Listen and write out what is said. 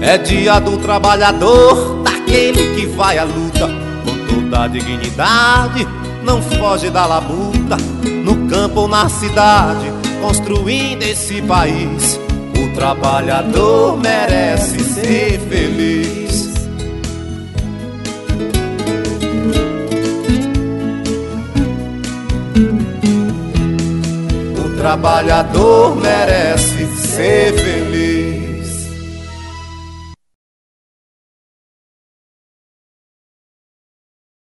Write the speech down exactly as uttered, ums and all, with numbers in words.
É dia do trabalhador, daquele que vai à luta com toda a dignidade, não foge da labuta, no campo ou na cidade, construindo esse país. O trabalhador merece ser feliz. O trabalhador merece ser feliz.